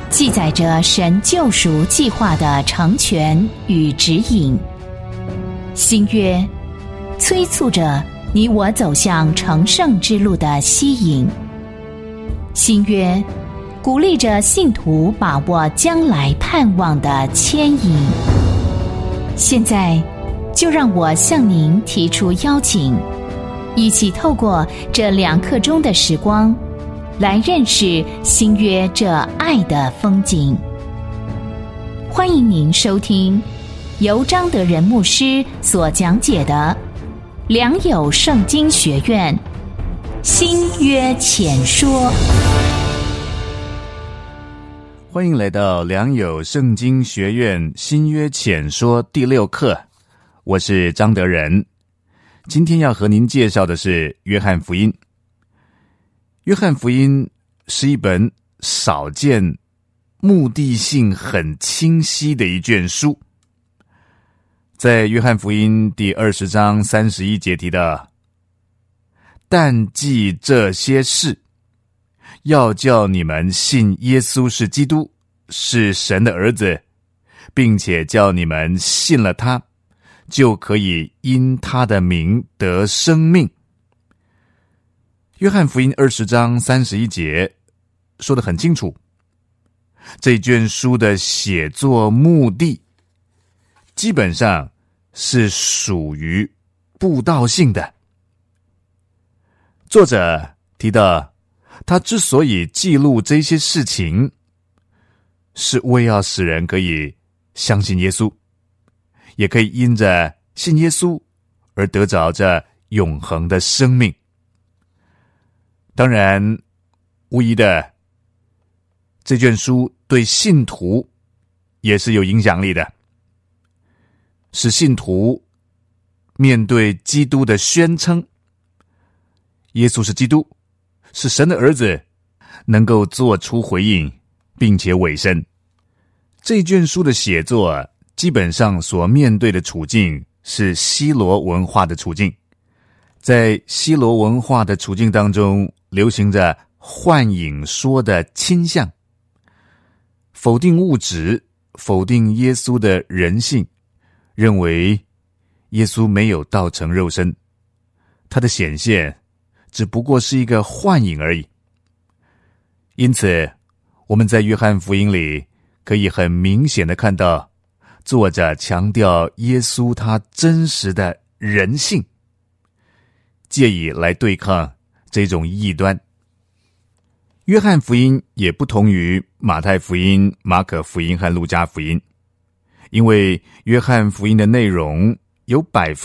记载着神救赎计划的成全与指引。新约催促着你我走向成圣之路的吸引。新约鼓励着信徒把握将来盼望的牵引。现在就让我向您提出邀请，一起透过这2刻钟的时光，来认识新约这爱的风景。欢迎您收听由张德仁牧师所讲解的良友圣经学院新约浅说。 欢迎来到良友圣经学院新约浅说第6课，我是张德仁。今天要和您介绍的是约翰福音。约翰福音是一本少见、目的性很清晰的一卷书。在约翰福音第20章31节提到，但记这些事，要叫你们信耶稣是基督，是神的儿子，并且叫你们信了他，就可以因他的名得生命。约翰福音20章31节说得很清楚，这卷书的写作目的基本上是属于布道性的。作者提到，他之所以记录这些事情，是为要使人可以相信耶稣，也可以因着信耶稣而得着这永恒的生命。当然，无疑的，这卷书对信徒也是有影响力的，使信徒面对基督的宣称，耶稣是基督，是神的儿子，能够做出回应，并且委身。这卷书的写作基本上所面对的处境是希罗文化的处境。在希罗文化的处境当中，流行着幻影说的倾向，否定物质，否定耶稣的人性，认为耶稣没有道成肉身，他的显现只不过是一个幻影而已。因此，我们在约翰福音里可以很明显的看到，作者强调耶稣他真实的人性，借以来对抗这种异端。约翰福音也不同于马太福音、马可福音和路加福音，因为约翰福音的内容有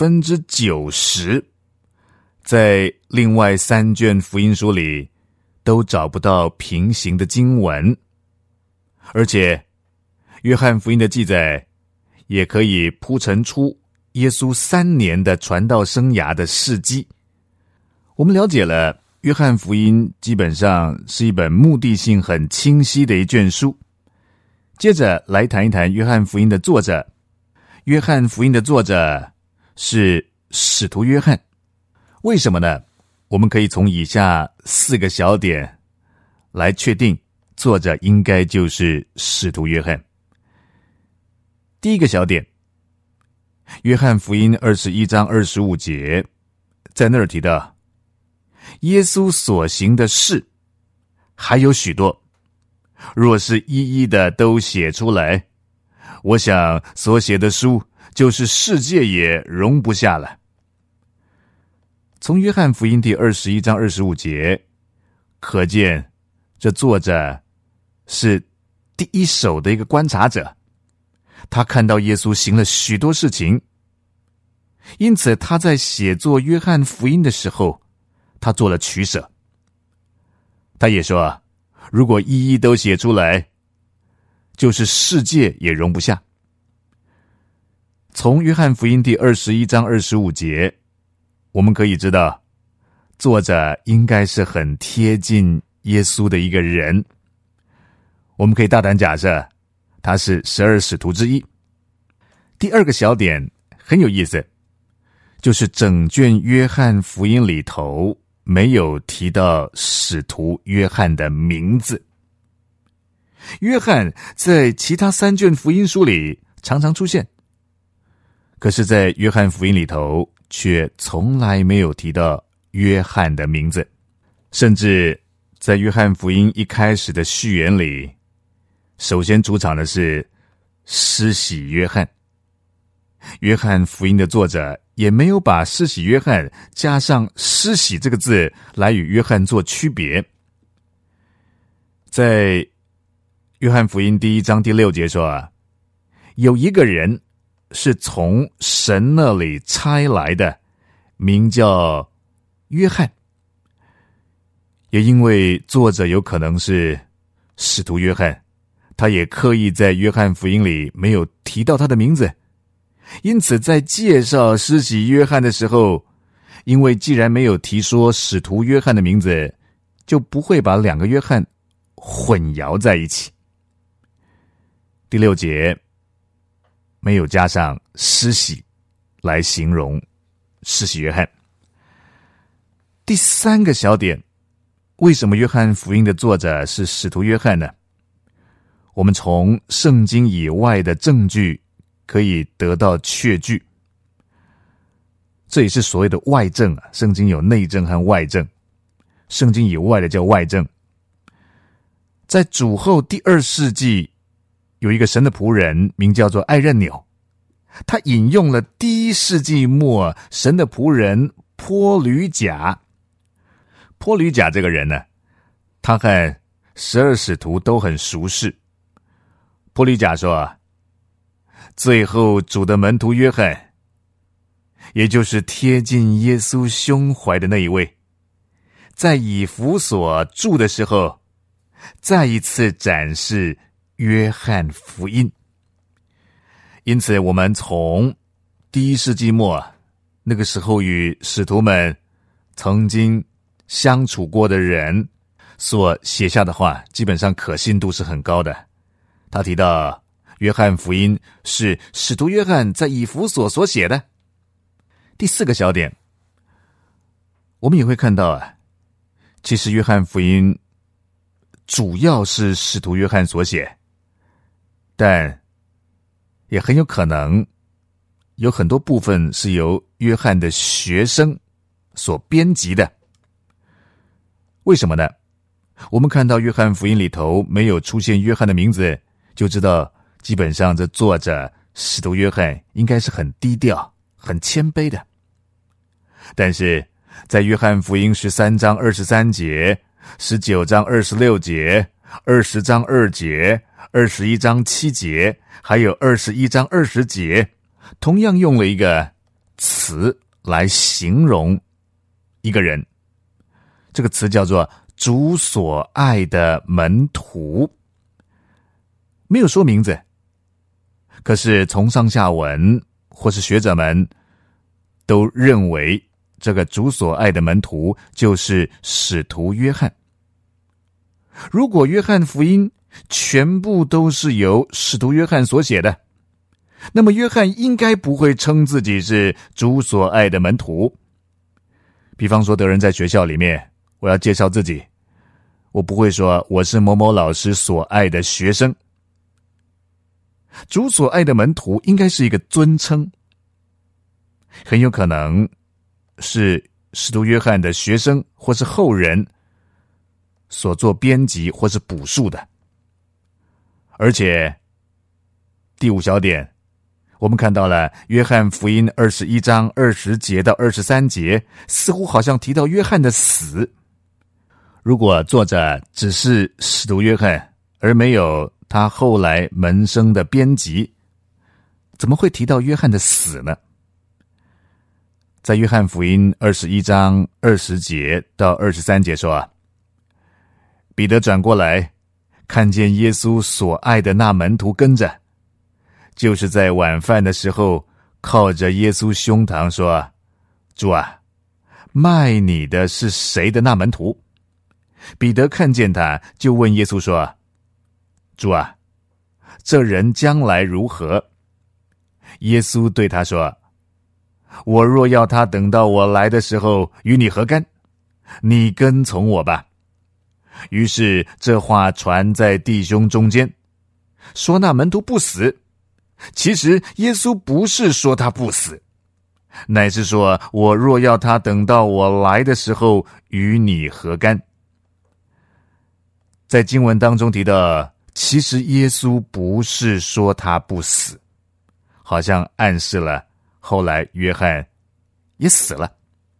90% 在另外3卷福音书里都找不到平行的经文，而且约翰福音的记载也可以铺陈出耶稣3年的传道生涯的事迹。我们了解了约翰福音基本上是一本目的性很清晰的一卷书。接着来谈一谈约翰福音的作者。约翰福音的作者是使徒约翰。为什么呢？我们可以从以下4个小点来确定作者应该就是使徒约翰。第一个小点，约翰福音21章25节，在那儿提到耶稣所行的事还有许多，若是一一的都写出来，我想所写的书就是世界也容不下了。从约翰福音第21章25节可见，这作者是第一手的一个观察者，他看到耶稣行了许多事情，因此他在写作约翰福音的时候，他做了取舍。他也说，如果一一都写出来，就是世界也容不下。从约翰福音第21章25节，我们可以知道，作者应该是很贴近耶稣的一个人。我们可以大胆假设，他是12使徒之一。第二个小点很有意思，就是整卷约翰福音里头没有提到使徒约翰的名字。 约翰在其他3卷福音书里常常出现，可是在约翰福音里头却从来没有提到约翰的名字，甚至在约翰福音一开始的序言里，首先出场的是施洗约翰。约翰福音的作者也没有把施洗约翰加上施洗这个字来与约翰做区别。在约翰福音第1章第6节说，有一个人是从神那里差来的，名叫约翰。也因为作者有可能是使徒约翰，他也刻意在约翰福音里没有提到他的名字，因此在介绍施洗约翰的时候，因为既然没有提说使徒约翰的名字，就不会把2个约翰混淆在一起。第6节没有加上施洗来形容施洗约翰。第3个小点，为什么约翰福音的作者是使徒约翰呢？我们从圣经以外的证据可以得到确据，这也是所谓的外证啊。圣经有内证和外证，圣经以外的叫外证。在主后第2世纪，有一个神的仆人名叫做艾任纽，他引用了第1世纪末神的仆人坡吕贾。坡吕贾这个人呢，他和12使徒都很熟识。坡吕贾说，最后主的门徒约翰，也就是贴近耶稣胸怀的那一位，在以弗所住的时候，再一次展示约翰福音。因此我们从第1世纪末那个时候与使徒们曾经相处过的人所写下的话，基本上可信度是很高的。他提到约翰福音是使徒约翰在以弗所所写的。第4个小点，我们也会看到其实约翰福音主要是使徒约翰所写，但也很有可能有很多部分是由约翰的学生所编辑的。为什么呢？我们看到约翰福音里头没有出现约翰的名字，就知道基本上这作者使徒约翰应该是很低调很谦卑的。但是在约翰福音13章23节、19章26节、20章2节、21章7节，还有21章20节，同样用了一个词来形容一个人，这个词叫做主所爱的门徒。没有说名字，可是从上下文或是学者们都认为这个主所爱的门徒就是使徒约翰。如果约翰福音全部都是由使徒约翰所写的，那么约翰应该不会称自己是主所爱的门徒。比方说，有人在学校里面，我要介绍自己，我不会说我是某某老师所爱的学生。主所爱的门徒应该是一个尊称，很有可能是使徒约翰的学生或是后人所做编辑或是补述的。而且第5小点，我们看到了约翰福音21章20节到23节，似乎好像提到约翰的死。如果作者只是使徒约翰，而没有他后来门生的编辑，怎么会提到约翰的死呢？在约翰福音21章20节到23节说，彼得转过来，看见耶稣所爱的那门徒跟着，就是在晚饭的时候靠着耶稣胸膛说，主啊，卖你的是谁的那门徒？彼得看见他，就问耶稣说，主啊，这人将来如何？耶稣对他说，我若要他等到我来的时候与你何干？你跟从我吧。 于是这话传在弟兄中间，说那门徒不死。其实耶稣不是说他不死，乃是说我若要他等到我来的时候与你何干。在经文当中提到，其实耶稣不是说他不死，好像暗示了后来约翰也死了。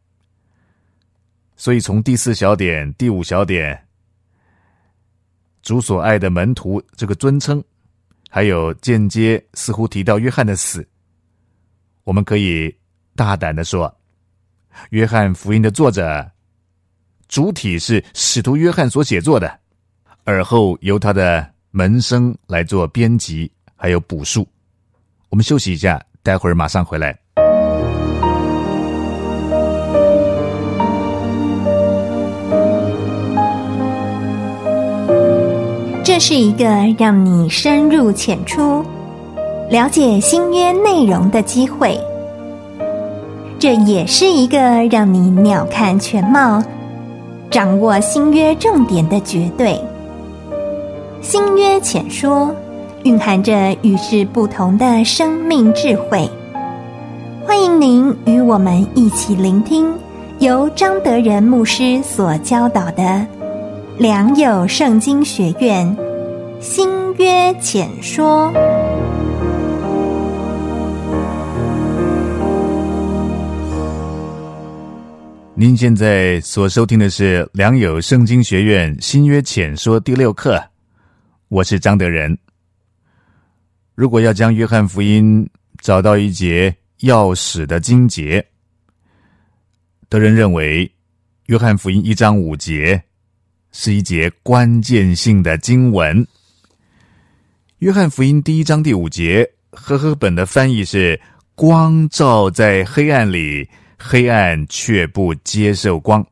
所以从第4小点、第5小点，主所爱的门徒这个尊称，还有间接似乎提到约翰的死，我们可以大胆地说，约翰福音的作者主体是使徒约翰所写作的，而后由他的门生来做编辑还有补述。我们休息一下，待会儿马上回来。 这是一个让你深入浅出了解新约内容的机会，这也是一个让你鸟瞰全貌，掌握新约重点的绝对。新约浅说蕴含着与世不同的生命智慧，欢迎您与我们一起聆听由张德仁牧师所教导的良友圣经学院新约浅说。 您现在所收听的是良友圣经学院新约浅说第6课，我是张德仁。如果要将约翰福音找到一节要使的经节，德仁认为约翰福音1章5节是一节关键性的经文。约翰福音第1章第5节，和合本的翻译是光照在黑暗里，黑暗却不接受光。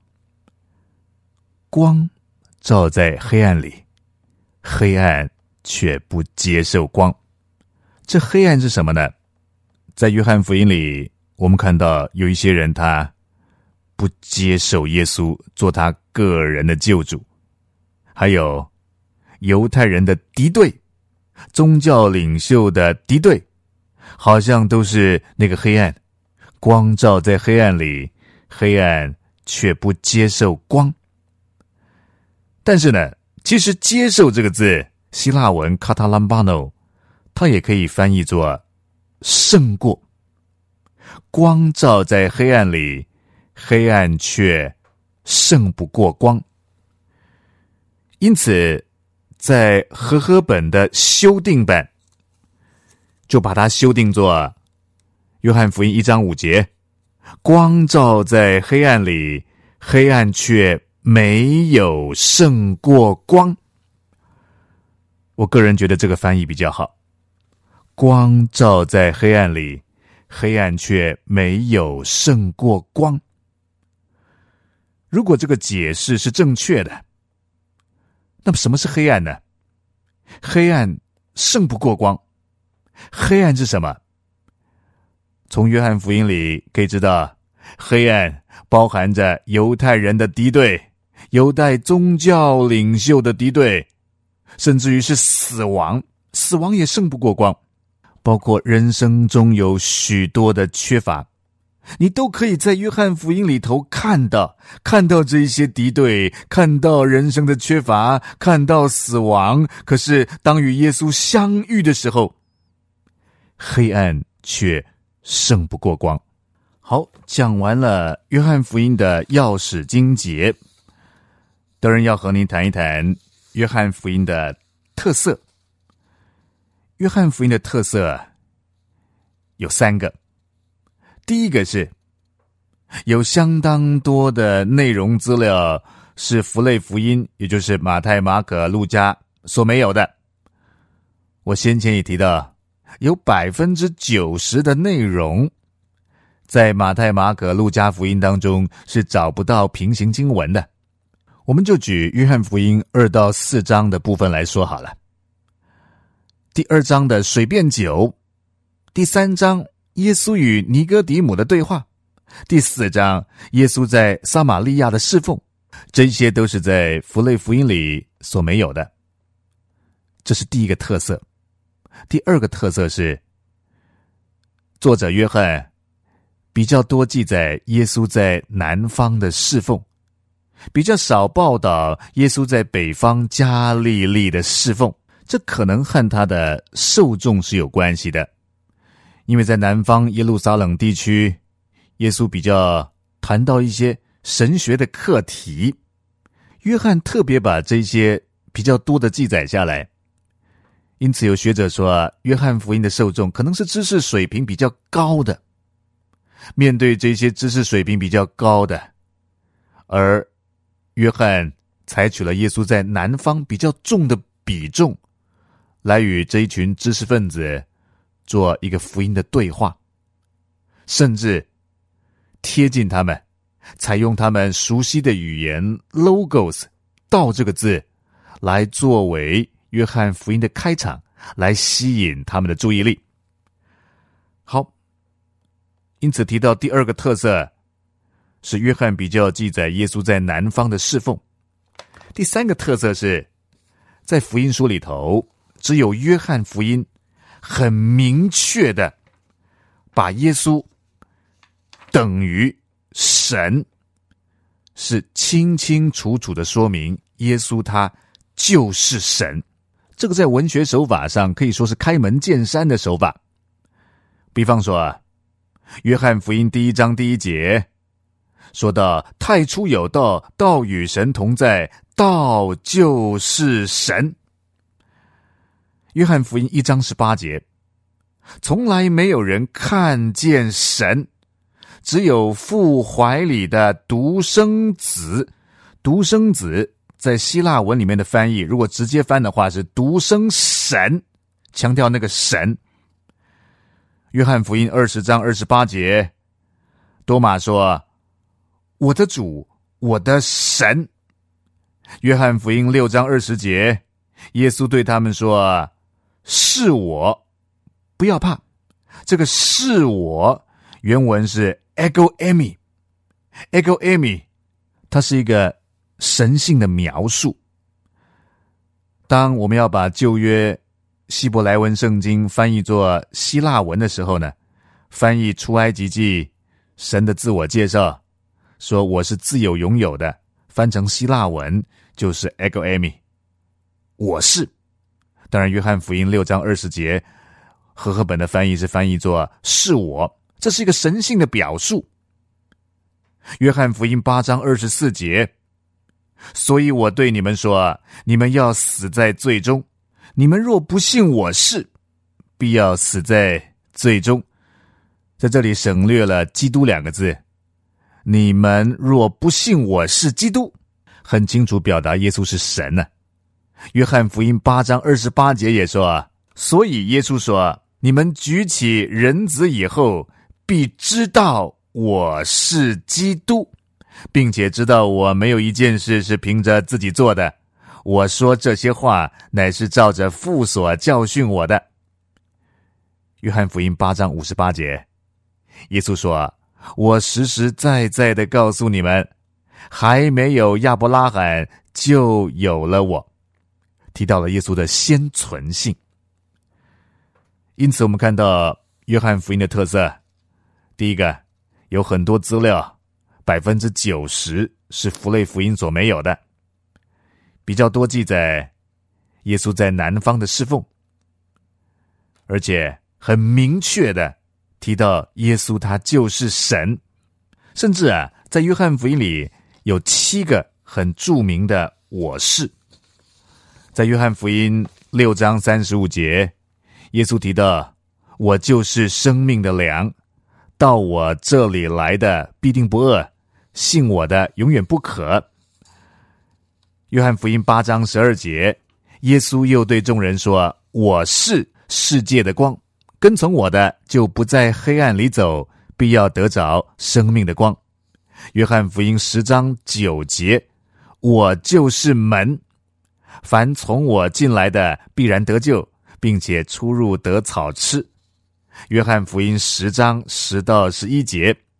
光照在黑暗里，黑暗却不接受光。这黑暗是什么呢？在约翰福音里，我们看到有一些人他不接受耶稣做他个人的救主，还有犹太人的敌对，宗教领袖的敌对，好像都是那个黑暗，光照在黑暗里，黑暗却不接受光。但是呢，其实接受这个字，希腊文 katalambano， 它也可以翻译作胜过。光照在黑暗里，黑暗却胜不过光。因此在和合本的修订版就把它修订作约翰福音1章5节，光照在黑暗里，黑暗却没有胜过光。我个人觉得这个翻译比较好，光照在黑暗里，黑暗却没有胜过光。如果这个解释是正确的，那么什么是黑暗呢？黑暗胜不过光。黑暗是什么？从约翰福音里可以知道，黑暗包含着犹太人的敌对，犹太宗教领袖的敌对，甚至于是死亡，死亡也胜不过光。包括人生中有许多的缺乏，你都可以在约翰福音里头看到这一些敌对，看到人生的缺乏，看到死亡。可是当与耶稣相遇的时候，黑暗却胜不过光。好，讲完了约翰福音的要使经节，德仁要和您谈一谈约翰福音的特色。约翰福音的特色有3个。第一个是有相当多的内容资料是符类福音，也就是马太、马可、路加所没有的。我先前也提到，有 90% 的内容在马太、马可、路加福音当中是找不到平行经文的。我们就举约翰福音2到4章的部分来说好了。第2章的水变酒，第3章耶稣与尼哥底母的对话，第4章耶稣在撒玛利亚的侍奉， 这些都是在符类福音里所没有的。这是第一个特色。第二个特色是，作者约翰比较多记载耶稣在南方的侍奉，比较少报道耶稣在北方加利利的侍奉。这可能和他的受众是有关系的，因为在南方耶路撒冷地区，耶稣比较谈到一些神学的课题，约翰特别把这些比较多的记载下来。因此有学者说，约翰福音的受众可能是知识水平比较高的。面对这些知识水平比较高的，而约翰采取了耶稣在南方比较重的比重，来与这一群知识分子做一个福音的对话，甚至贴近他们，采用他们熟悉的语言 logos 道这个字来作为约翰福音的开场，来吸引他们的注意力。好，因此提到第二个特色是约翰比较记载耶稣在南方的侍奉。第三个特色是，在福音书里头，只有约翰福音很明确的把耶稣等于神，是清清楚楚的说明耶稣他就是神。这个在文学手法上可以说是开门见山的手法。比方说，约翰福音第1章第1节说到，太初有道，道与神同在，道就是神。约翰福音1章18节，从来没有人看见神，只有父怀里的独生子。独生子在希腊文里面的翻译，如果直接翻的话是独生神，强调那个神。约翰福音20章28节，多马说，我的主，我的神。约翰福音6章20节，耶稣对他们说，是我，不要怕。这个是我原文是 ego eimi， ego eimi 它是一个神性的描述。当我们要把旧约希伯来文圣经翻译作希腊文的时候呢，翻译出埃及记神的自我介绍，说我是自有永有的，翻成希腊文就是 ego eimi， 我是。当然约翰福音6章20节和合本的翻译是翻译作是我，这是一个神性的表述。约翰福音8章24节，所以我对你们说，你们要死在罪中，你们若不信我是，必要死在罪中。在这里省略了基督2个字，你们若不信我是基督，很清楚表达耶稣是神呢。约翰福音8章28节也说，所以耶稣说，你们举起人子以后，必知道我是基督，并且知道我没有一件事是凭着自己做的，我说这些话乃是照着父所教训我的。约翰福音8章58节，耶稣说，我实实在在的告诉你们，还没有亚伯拉罕就有了我。提到了耶稣的先存性。因此我们看到约翰福音的特色，第一个，有很多资料 90% 是符类福音所没有的，比较多记载耶稣在南方的侍奉，而且很明确的提到耶稣他就是神。甚至在约翰福音里有7个很著名的我是。在约翰福音6章35节，耶稣提到，我就是生命的粮，到我这里来的必定不饿，信我的永远不渴。约翰福音8章12节，耶稣又对众人说，我是世界的光，跟从我的就不在黑暗里走，必要得着生命的光。约翰福音10章9节，我就是门，凡从我进来的必然得救，并且出入得草吃。约翰福音10章10到11节，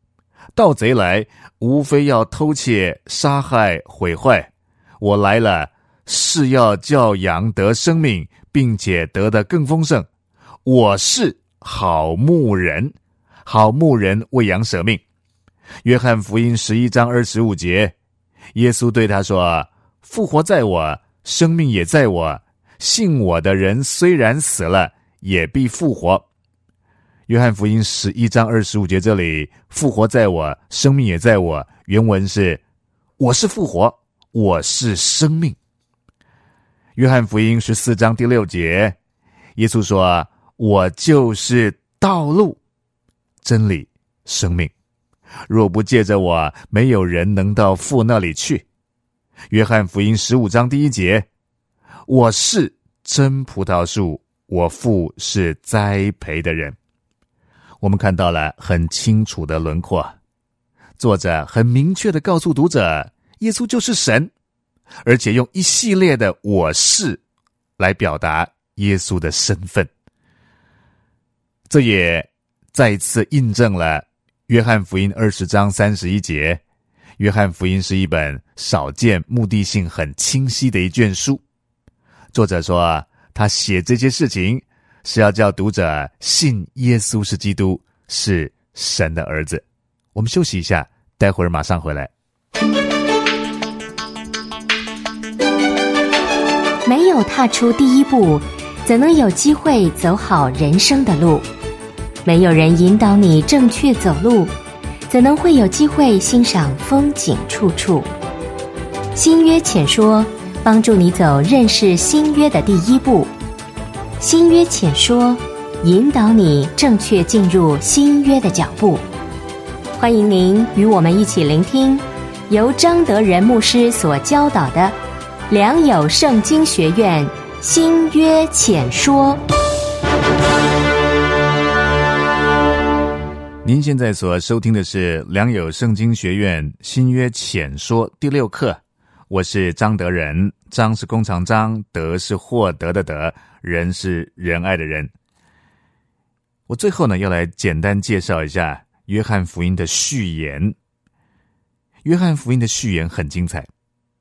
盗贼来，无非要偷窃、杀害、毁坏。我来了，是要叫羊得生命，并且得的更丰盛。我是好牧人，好牧人为羊舍命。约翰福音11章25节，耶稣对他说：复活在我，生命也在我，信我的人虽然死了，也必复活。约翰福音11章25节这里，复活在我，生命也在我，原文是我是复活，我是生命。约翰福音14章第6节，耶稣说：我就是道路、真理、生命，若不借着我，没有人能到父那里去。约翰福音15章第1节，我是真葡萄树，我父是栽培的人。我们看到了很清楚的轮廓，作者很明确地告诉读者，耶稣就是神，而且用一系列的我是来表达耶稣的身份。这也再次印证了约翰福音20章31节。约翰福音是一本少见、目的性很清晰的一卷书。作者说，他写这些事情是要叫读者信耶稣是基督，是神的儿子。我们休息一下，待会儿马上回来。 没有踏出第一步，怎能有机会走好人生的路？没有人引导你正确走路，怎能会有机会欣赏风景处处？新约浅说，帮助你走认识新约的第一步。新约浅说，引导你正确进入新约的脚步。欢迎您与我们一起聆听由张德仁牧师所教导的良友圣经学院新约浅说。 您现在所收听的是良友圣经学院新约浅说第6课，我是张德仁，张是弓长张，德是获得的德，仁是仁爱的仁。我最后呢，要来简单介绍一下约翰福音的序言。约翰福音的序言很精彩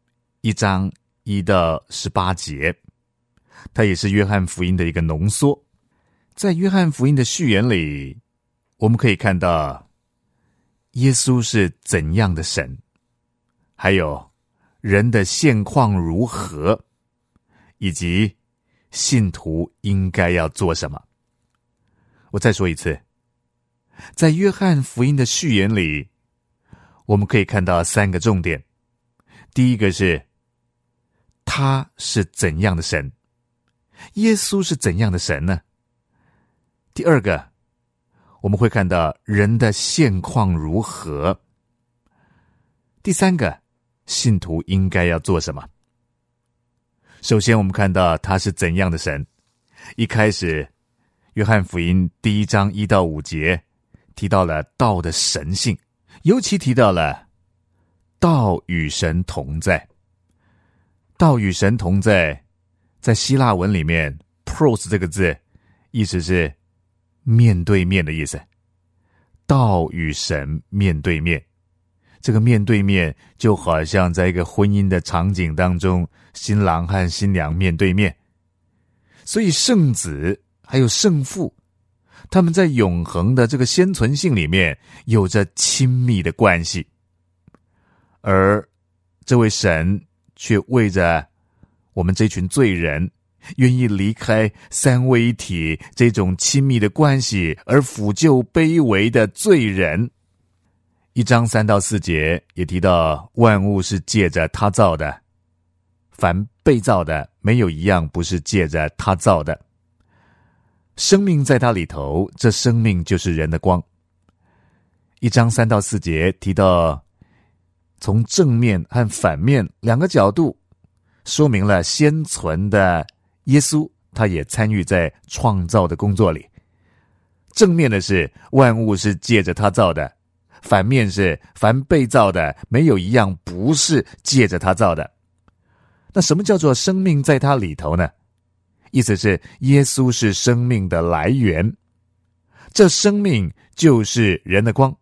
，1章1到18节，它也是约翰福音的一个浓缩。在约翰福音的序言里，我们可以看到耶稣是怎样的神，还有人的现况如何，以及信徒应该要做什么。我再说一次，在约翰福音的序言里，我们可以看到3个重点。第一个是他是怎样的神，耶稣是怎样的神呢？第二个，我们会看到人的现况如何。第三个，信徒应该要做什么。首先我们看到他是怎样的神。一开始约翰福音第1章1到5节提到了道的神性，尤其提到了道与神同在。道与神同在，在希腊文里面 pros 这个字意思是面对面的意思。道与神面对面，这个面对面就好像在一个婚姻的场景当中，新郎和新娘面对面。所以圣子还有圣父，他们在永恒的这个先存性里面有着亲密的关系，而这位神却为着我们这群罪人愿意离开三位一体这种亲密的关系，而抚救卑微的罪人。1章3到4节也提到，万物是借着他造的，凡被造的没有一样不是借着他造的。生命在他里头，这生命就是人的光。1章3到4节提到，从正面和反面2个角度说明了先存的耶稣，他也参与在创造的工作里。正面的是万物是借着他造的，反面是凡被造的没有一样不是借着他造的。那什么叫做生命在他里头呢？意思是耶稣是生命的来源，这生命就是人的光，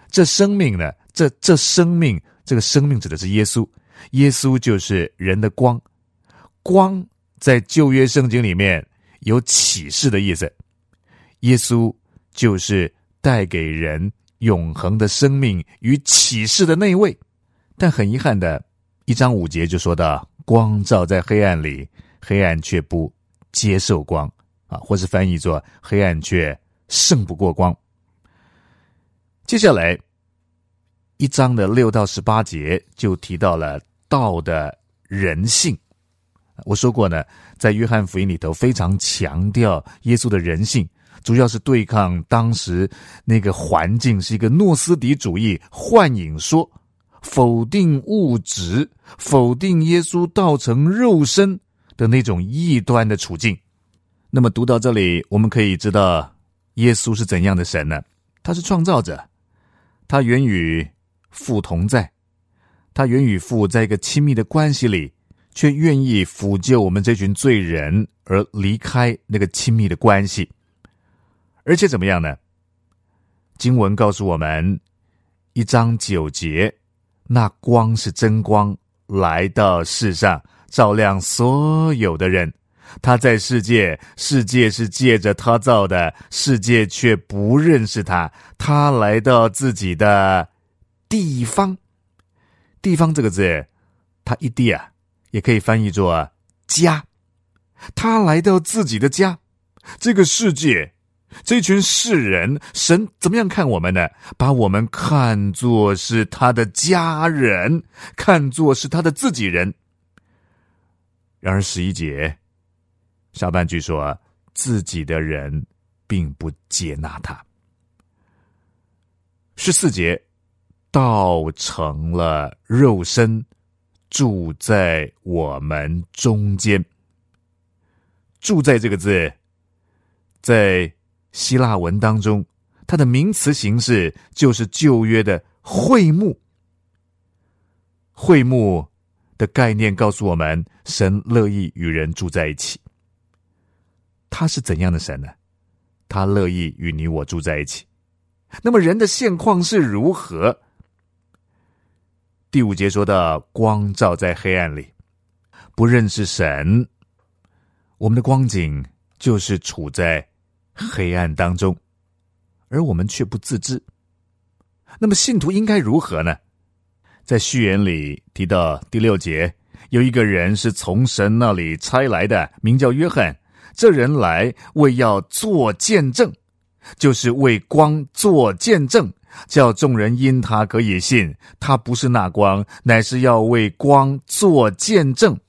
这生命呢，这生命，这个生命指的是耶稣，耶稣就是人的光。光在旧约圣经里面有启示的意思，耶稣就是带给人永恒的生命与启示的那位。但很遗憾的，1章5节就说到，光照在黑暗里，黑暗却不接受光或是翻译作黑暗却胜不过光。接下来1章的6到18节就提到了道的人性。我说过呢，在约翰福音里头非常强调耶稣的人性，主要是对抗当时那个环境，是一个诺斯底主义幻影说，否定物质，否定耶稣道成肉身的那种异端的处境。那么读到这里，我们可以知道耶稣是怎样的神呢？他是创造者，他原与父同在，他原与父在一个亲密的关系里，却愿意抚救我们这群罪人而离开那个亲密的关系。而且怎么样呢？经文告诉我们1章9节，那光是真光，来到世上，照亮所有的人。他在世界，世界是借着他造的，世界却不认识他。他来到自己的地方，地方这个字，他一地也可以翻译作家。他来到自己的家，这个世界，这群世人，神怎么样看我们呢？把我们看作是他的家人，看作是他的自己人。然而11节下半句说，自己的人并不接纳他。14节，道成了肉身，住在我们中间。住在这个字，在希腊文当中，它的名词形式就是旧约的会幕。会幕的概念告诉我们，神乐意与人住在一起。他是怎样的神呢？他乐意与你我住在一起。那么人的现况是如何？第5节说到，光照在黑暗里，不认识神，我们的光景就是处在黑暗当中，而我们却不自知。那么信徒应该如何呢？在序言里提到第6节，有一个人是从神那里差来的，名叫约翰。这人来为要做见证，就是为光做见证，叫众人因他可以信。他不是那光，乃是要为光做见证。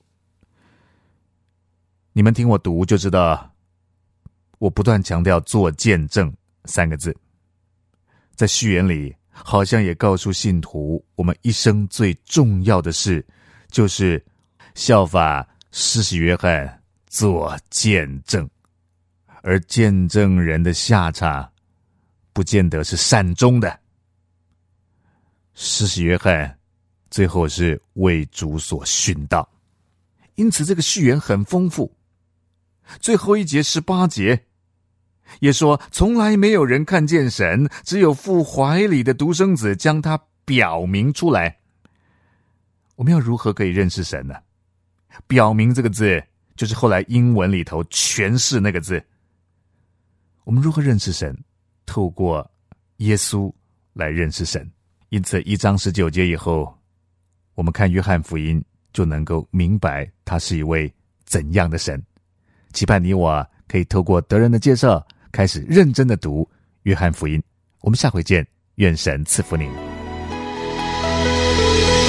你们听我读就知道，我不断强调做见证3个字。在序言里好像也告诉信徒，我们一生最重要的事就是效法施洗约翰做见证。而见证人的下场不见得是善终的。施洗约翰最后是为主所殉道，因此这个序言很丰富。最后1节18节也说，从来没有人看见神，只有父怀里的独生子将他表明出来。我们要如何可以认识神呢？表明这个字就是后来英文里头诠释那个字。我们如何认识神？透过耶稣来认识神。因此1章19节以后，我们看约翰福音就能够明白他是一位怎样的神。期盼你我可以透过德人的介绍，开始认真的读约翰福音。我们下回见，愿神赐福您。